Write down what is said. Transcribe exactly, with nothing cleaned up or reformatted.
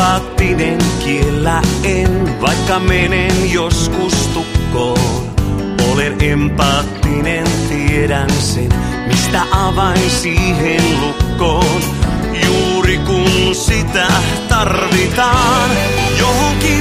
empaattinen kiellä en, vaikka menen joskus tukkoon. Olen empaattinen, tiedän sen, mistä avain siihen lukkoon. Juuri kun sitä tarvitaan, johonkin